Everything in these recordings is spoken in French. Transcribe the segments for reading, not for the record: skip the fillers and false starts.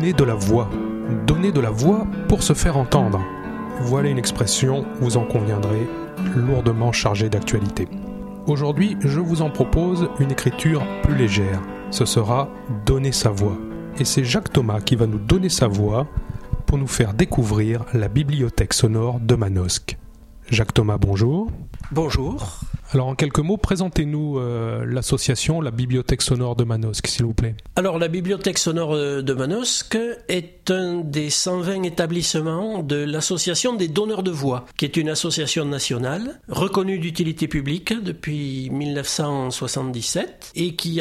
donner de la voix. Donner de la voix pour se faire entendre. Voilà une expression, vous en conviendrez, lourdement chargée d'actualité. Aujourd'hui, je vous en propose une écriture plus légère. Ce sera « Donner sa voix ». Et c'est Jacques Thomas qui va nous donner sa voix pour nous faire découvrir la bibliothèque sonore de Manosque. Jacques Thomas, bonjour. Bonjour. Alors en quelques mots, présentez-nous l'association, la Bibliothèque sonore de Manosque, s'il vous plaît. Alors la Bibliothèque sonore de Manosque est un des 120 établissements de l'association des donneurs de voix, qui est une association nationale, reconnue d'utilité publique depuis 1977, et qui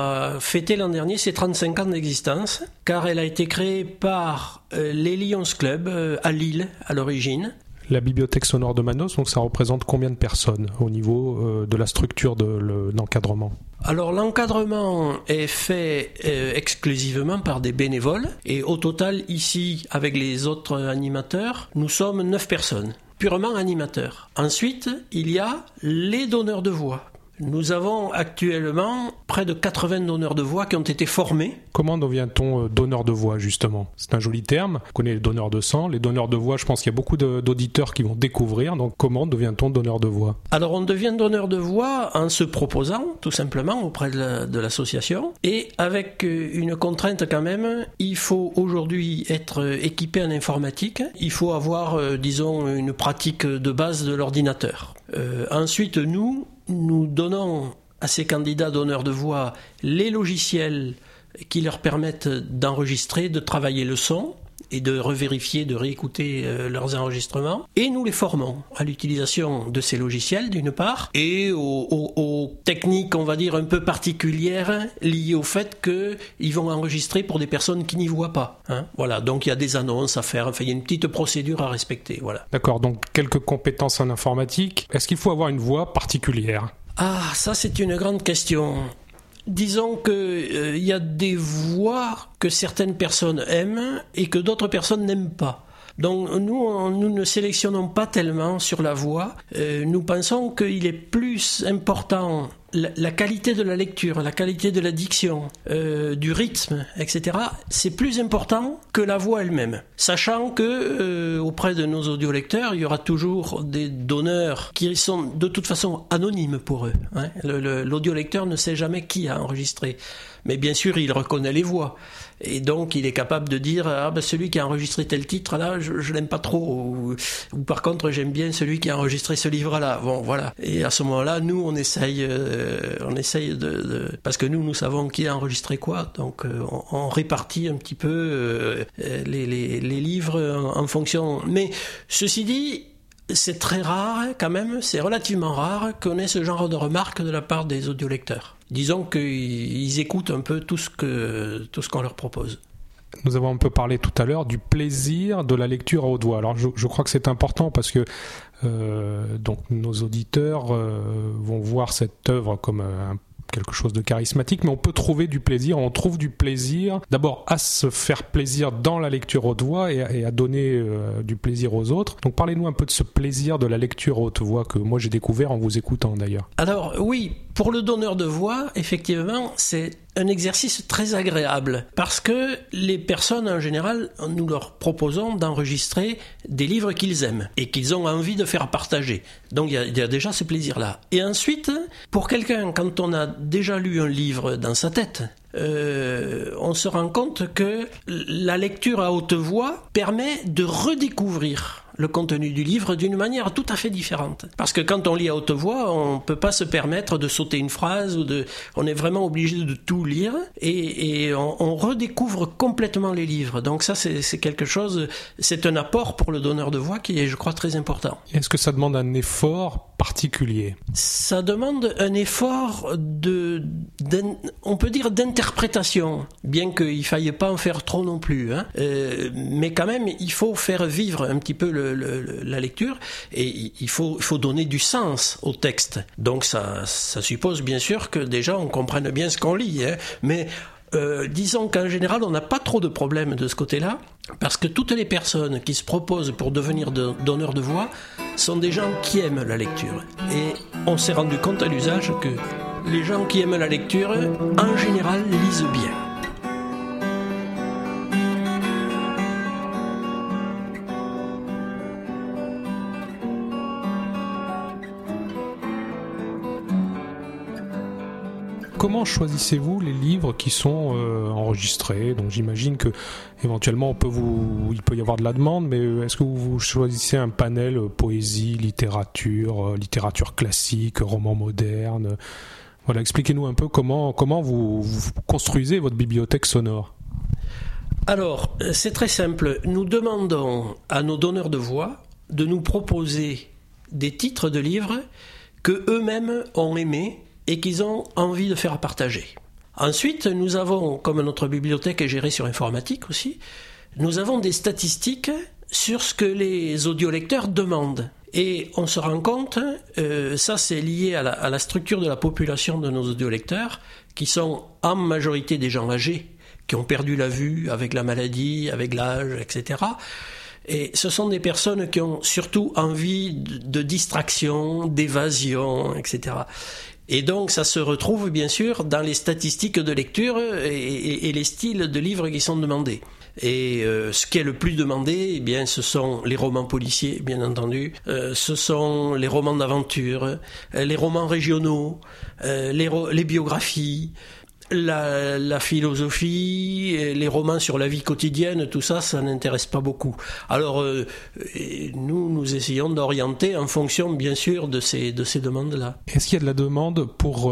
a fêté l'an dernier ses 35 ans d'existence, car elle a été créée par les Lions Club à Lille à l'origine. La bibliothèque sonore de Manosque, donc ça représente combien de personnes au niveau de la structure de l'encadrement ? Alors l'encadrement est fait exclusivement par des bénévoles et au total ici avec les autres animateurs, nous sommes 9 personnes, purement animateurs. Ensuite, il y a les donneurs de voix. Nous avons actuellement près de 80 donneurs de voix qui ont été formés. Comment devient-on donneur de voix, justement ? C'est un joli terme. On connaît les donneurs de sang. Les donneurs de voix, je pense qu'il y a beaucoup d'auditeurs qui vont découvrir. Donc, comment devient-on donneur de voix ? Alors, on devient donneur de voix en se proposant, tout simplement, auprès de l'association. Et avec une contrainte quand même, il faut aujourd'hui être équipé en informatique. Il faut avoir, disons, une pratique de base de l'ordinateur. Ensuite, nous donnons à ces candidats donneurs de voix les logiciels qui leur permettent d'enregistrer, de travailler le son et de revérifier, de réécouter leurs enregistrements. Et nous les formons à l'utilisation de ces logiciels, d'une part, et aux techniques, on va dire, un peu particulières liées au fait qu'ils vont enregistrer pour des personnes qui n'y voient pas. Voilà, donc il y a des annonces à faire, enfin il y a une petite procédure à respecter. Voilà. D'accord, donc quelques compétences en informatique. Est-ce qu'il faut avoir une voix particulière ? Ah, ça c'est une grande question. Disons que y a des voix que certaines personnes aiment et que d'autres personnes n'aiment pas. Donc nous ne sélectionnons pas tellement sur la voix. Nous pensons qu'il est plus important la qualité de la lecture, la qualité de la diction, du rythme, etc. C'est plus important que la voix elle-même. Sachant que auprès de nos audiolecteurs, il y aura toujours des donneurs qui sont de toute façon anonymes pour eux. L'audiolecteur ne sait jamais qui a enregistré. Mais bien sûr, il reconnaît les voix. Et donc, il est capable de dire celui qui a enregistré tel titre, là, je l'aime pas trop. Ou par contre, j'aime bien celui qui a enregistré ce livre-là. Bon, voilà. Et à ce moment-là, nous, on essaye de... Parce que nous savons qui a enregistré quoi. Donc, on répartit un petit peu les livres en fonction... Mais, ceci dit... C'est très rare quand même, c'est relativement rare qu'on ait ce genre de remarques de la part des audiolecteurs. Disons qu'ils écoutent un peu tout ce qu'on leur propose. Nous avons un peu parlé tout à l'heure du plaisir de la lecture à haute voix. Alors je crois que c'est important parce que donc nos auditeurs vont voir cette œuvre comme quelque chose de charismatique, mais on peut trouver du plaisir. On trouve du plaisir d'abord à se faire plaisir dans la lecture haute voix et à donner du plaisir aux autres. Donc parlez-nous un peu de ce plaisir de la lecture haute voix que moi j'ai découvert en vous écoutant d'ailleurs. Alors oui, pour le donneur de voix, effectivement, c'est un exercice très agréable parce que les personnes en général, nous leur proposons d'enregistrer des livres qu'ils aiment et qu'ils ont envie de faire partager. Donc il y a déjà ce plaisir-là. Et ensuite, pour quelqu'un, quand on a déjà lu un livre dans sa tête, on se rend compte que la lecture à haute voix permet de redécouvrir le contenu du livre d'une manière tout à fait différente. Parce que quand on lit à haute voix, on ne peut pas se permettre de sauter une phrase, on est vraiment obligé de tout lire et on redécouvre complètement les livres. Donc ça, c'est quelque chose, c'est un apport pour le donneur de voix qui est, je crois, très important. Est-ce que ça demande un effort particulier ? Ça demande un effort on peut dire d'interprétation, bien qu'il ne faille pas en faire trop non plus. Mais quand même, il faut faire vivre un petit peu la lecture et il faut donner du sens au texte. Donc ça suppose bien sûr que déjà on comprenne bien ce qu'on lit. Mais disons qu'en général, on n'a pas trop de problèmes de ce côté-là, parce que toutes les personnes qui se proposent pour devenir donneurs de voix sont des gens qui aiment la lecture. Et on s'est rendu compte à l'usage que les gens qui aiment la lecture, en général, lisent bien. Comment choisissez-vous les livres qui sont enregistrés? Donc j'imagine que éventuellement il peut y avoir de la demande, mais est-ce que vous choisissez un panel poésie, littérature classique, roman moderne? Voilà, expliquez-nous un peu comment vous construisez votre bibliothèque sonore. Alors, c'est très simple. Nous demandons à nos donneurs de voix de nous proposer des titres de livres que eux-mêmes ont aimés et qu'ils ont envie de faire partager. Ensuite, nous avons, comme notre bibliothèque est gérée sur informatique aussi, nous avons des statistiques sur ce que les audiolecteurs demandent. Et on se rend compte, ça c'est lié à la structure de la population de nos audiolecteurs, qui sont en majorité des gens âgés, qui ont perdu la vue avec la maladie, avec l'âge, etc. Et ce sont des personnes qui ont surtout envie de distraction, d'évasion, etc. Et donc ça se retrouve bien sûr dans les statistiques de lecture et les styles de livres qui sont demandés. Et ce qui est le plus demandé, eh bien, ce sont les romans policiers, bien entendu, ce sont les romans d'aventure, les romans régionaux, les biographies, la philosophie, les romans sur la vie quotidienne, tout ça, ça n'intéresse pas beaucoup. Alors, nous essayons d'orienter en fonction, bien sûr, de ces demandes-là. Est-ce qu'il y a de la demande pour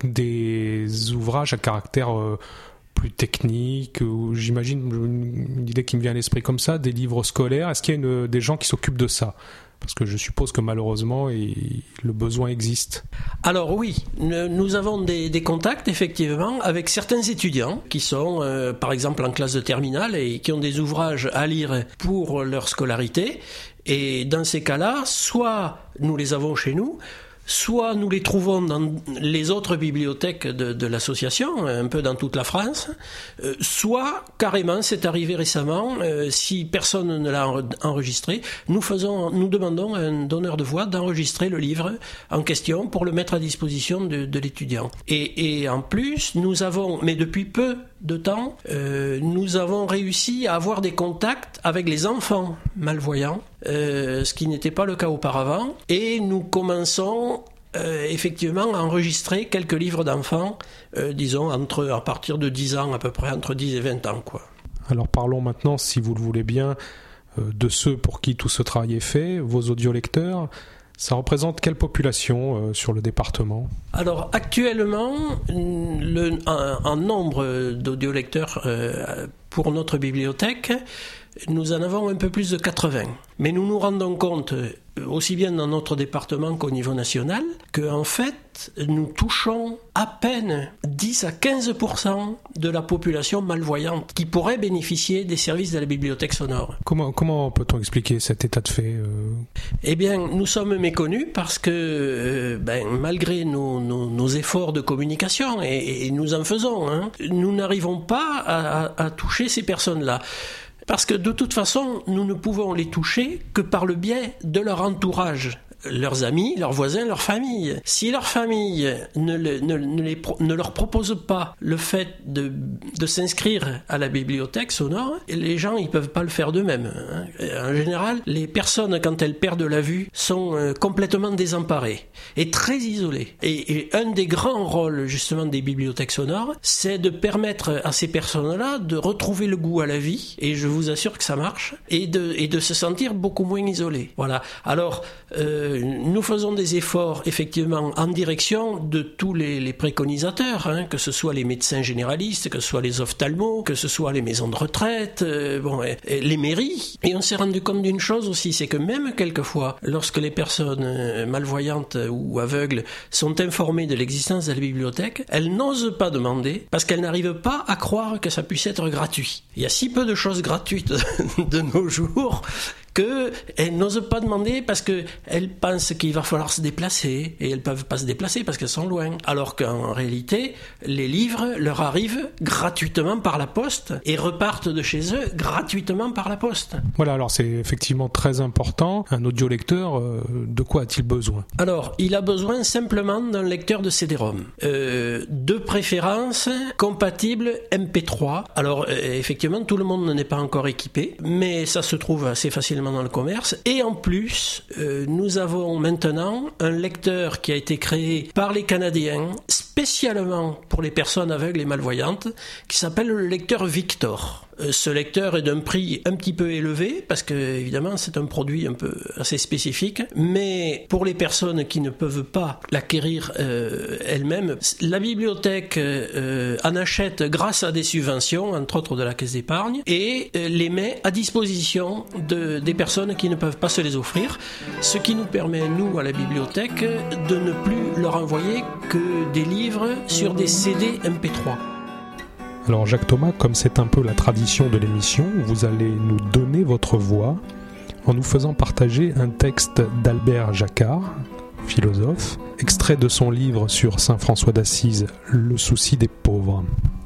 des ouvrages à caractère plus technique, ou j'imagine une idée qui me vient à l'esprit comme ça, des livres scolaires? Est-ce qu'il y a des gens qui s'occupent de ça? Parce que je suppose que malheureusement, le besoin existe. Alors oui, nous avons des contacts effectivement avec certains étudiants qui sont par exemple en classe de terminale et qui ont des ouvrages à lire pour leur scolarité. Et dans ces cas-là, soit nous les avons chez nous, soit nous les trouvons dans les autres bibliothèques de l'association, un peu dans toute la France, soit carrément, c'est arrivé récemment, si personne ne l'a enregistré, nous demandons à un donneur de voix d'enregistrer le livre en question pour le mettre à disposition de l'étudiant. Et en plus, nous avons, mais depuis peu de temps, nous avons réussi à avoir des contacts avec les enfants malvoyants, ce qui n'était pas le cas auparavant, et nous commençons effectivement à enregistrer quelques livres d'enfants, disons à partir de 10 ans à peu près, entre 10 et 20 ans, quoi. Alors parlons maintenant, si vous le voulez bien, de ceux pour qui tout ce travail est fait, vos audiolecteurs. Ça représente quelle population sur le département? Alors actuellement, en nombre d'audiolecteurs pour notre bibliothèque, nous en avons un peu plus de 80. Mais nous nous rendons compte, aussi bien dans notre département qu'au niveau national, qu'en fait, nous touchons à peine 10 à 15% de la population malvoyante qui pourrait bénéficier des services de la bibliothèque sonore. Comment peut-on expliquer cet état de fait? Eh bien, nous sommes méconnus parce que, malgré nos efforts de communication, et nous en faisons, nous n'arrivons pas à toucher ces personnes-là. Parce que de toute façon, nous ne pouvons les toucher que par le biais de leur entourage. Leurs amis, leurs voisins, leur famille. Si leur famille ne leur propose pas le fait de s'inscrire à la bibliothèque sonore, les gens ils peuvent pas le faire d'eux-mêmes. En général, les personnes quand elles perdent la vue sont complètement désemparées et très isolées. Et un des grands rôles justement des bibliothèques sonores, c'est de permettre à ces personnes-là de retrouver le goût à la vie. Et je vous assure que ça marche et de se sentir beaucoup moins isolées. Voilà. Alors nous faisons des efforts effectivement en direction de tous les préconisateurs, que ce soit les médecins généralistes, que ce soit les ophtalmos, que ce soit les maisons de retraite, les mairies. Et on s'est rendu compte d'une chose aussi, c'est que même quelquefois, lorsque les personnes malvoyantes ou aveugles sont informées de l'existence de la bibliothèque, elles n'osent pas demander parce qu'elles n'arrivent pas à croire que ça puisse être gratuit. Il y a si peu de choses gratuites de nos jours qu'elles n'osent pas demander parce qu'elles pensent qu'il va falloir se déplacer et elles ne peuvent pas se déplacer parce qu'elles sont loin. Alors qu'en réalité, les livres leur arrivent gratuitement par la poste et repartent de chez eux gratuitement par la poste. Voilà, alors c'est effectivement très important. Un audiolecteur, de quoi a-t-il besoin? Alors, il a besoin simplement d'un lecteur de CD-ROM. De préférence, compatible MP3. Alors, effectivement, tout le monde n'est pas encore équipé, mais ça se trouve assez facilement essentiellement dans le commerce. Et en plus, nous avons maintenant un lecteur qui a été créé par les Canadiens, spécialement pour les personnes aveugles et malvoyantes, qui s'appelle le lecteur Victor. Ce lecteur est d'un prix un petit peu élevé, parce que évidemment c'est un produit un peu assez spécifique, mais pour les personnes qui ne peuvent pas l'acquérir elles-mêmes, la bibliothèque en achète grâce à des subventions, entre autres de la Caisse d'épargne, et les met à disposition des personnes qui ne peuvent pas se les offrir, ce qui nous permet, nous, à la bibliothèque, de ne plus leur envoyer que des livres sur des CD MP3. Alors Jacques Thomas, comme c'est un peu la tradition de l'émission, vous allez nous donner votre voix en nous faisant partager un texte d'Albert Jacquard, philosophe, extrait de son livre sur saint François d'Assise, Le souci des pauvres.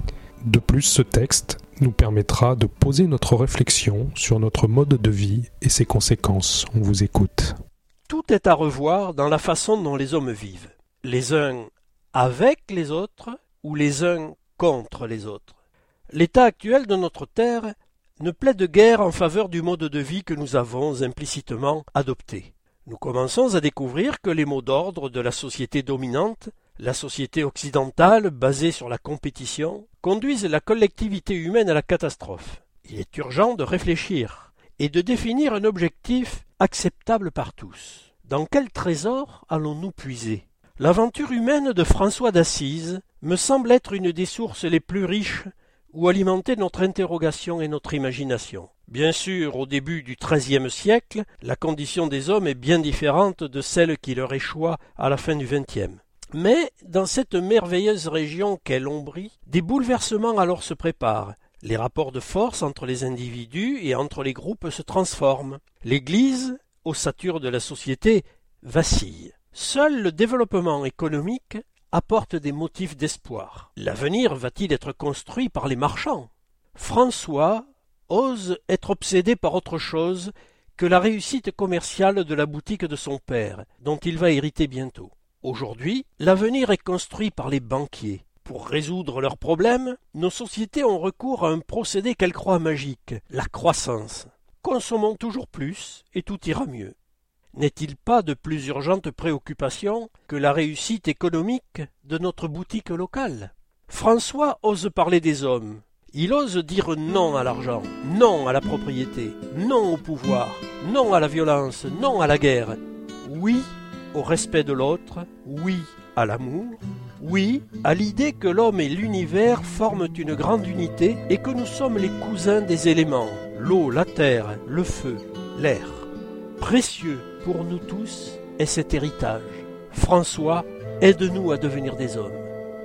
De plus, ce texte nous permettra de poser notre réflexion sur notre mode de vie et ses conséquences. On vous écoute. Tout est à revoir dans la façon dont les hommes vivent. Les uns avec les autres ou les uns contre les autres. L'état actuel de notre terre ne plaide guère en faveur du mode de vie que nous avons implicitement adopté. Nous commençons à découvrir que les mots d'ordre de la société dominante, la société occidentale basée sur la compétition, conduisent la collectivité humaine à la catastrophe. Il est urgent de réfléchir et de définir un objectif acceptable par tous. Dans quel trésor allons-nous puiser ? L'aventure humaine de François d'Assise me semble être une des sources les plus riches où alimenter notre interrogation et notre imagination. Bien sûr, au début du XIIIe siècle, la condition des hommes est bien différente de celle qui leur échoit à la fin du XXe. Mais, dans cette merveilleuse région qu'est l'Ombrie, des bouleversements alors se préparent. Les rapports de force entre les individus et entre les groupes se transforment. L'Église, ossature de la société, vacille. Seul le développement économique apporte des motifs d'espoir. L'avenir va-t-il être construit par les marchands ? François ose être obsédé par autre chose que la réussite commerciale de la boutique de son père, dont il va hériter bientôt. Aujourd'hui, l'avenir est construit par les banquiers. Pour résoudre leurs problèmes, nos sociétés ont recours à un procédé qu'elles croient magique, la croissance. Consommons toujours plus et tout ira mieux. N'est-il pas de plus urgente préoccupation que la réussite économique de notre boutique locale ? François ose parler des hommes. Il ose dire non à l'argent, non à la propriété, non au pouvoir, non à la violence, non à la guerre. Oui au respect de l'autre, oui à l'amour, oui à l'idée que l'homme et l'univers forment une grande unité et que nous sommes les cousins des éléments, l'eau, la terre, le feu, l'air. Précieux pour nous tous est cet héritage. François, aide-nous à devenir des hommes.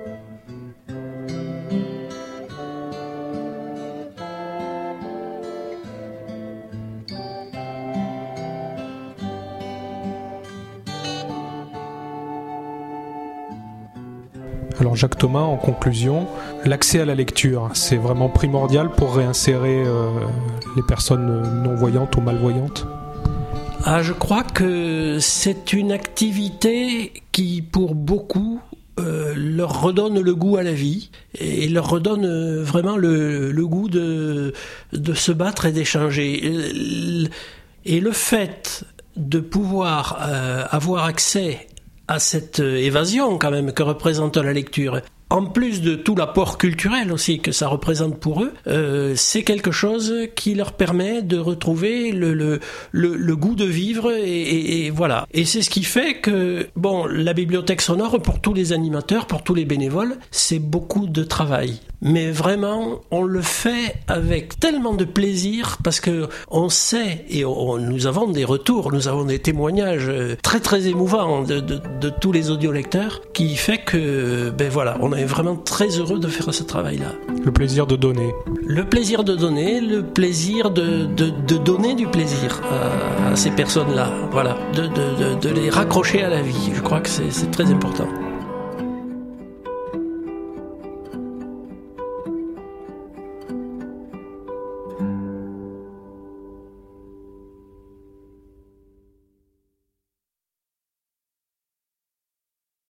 Alors Jacques Thomas, en conclusion, l'accès à la lecture, c'est vraiment primordial pour réinsérer les personnes non-voyantes ou malvoyantes ? Je crois que c'est une activité qui, pour beaucoup, leur redonne le goût à la vie et leur redonne vraiment le goût de se battre et d'échanger. Et le fait de pouvoir avoir accès à cette évasion quand même que représente la lecture, en plus de tout l'apport culturel aussi que ça représente pour eux, c'est quelque chose qui leur permet de retrouver le goût de vivre et voilà. Et c'est ce qui fait que, la bibliothèque sonore, pour tous les animateurs, pour tous les bénévoles, c'est beaucoup de travail. Mais vraiment, on le fait avec tellement de plaisir parce que on sait, et nous avons des retours, nous avons des témoignages très très émouvants de tous les audiolecteurs qui fait que, on est vraiment très heureux de faire ce travail-là. Le plaisir de donner. Le plaisir de donner, le plaisir de donner du plaisir à ces personnes-là. Voilà, de les raccrocher à la vie. Je crois que c'est très important.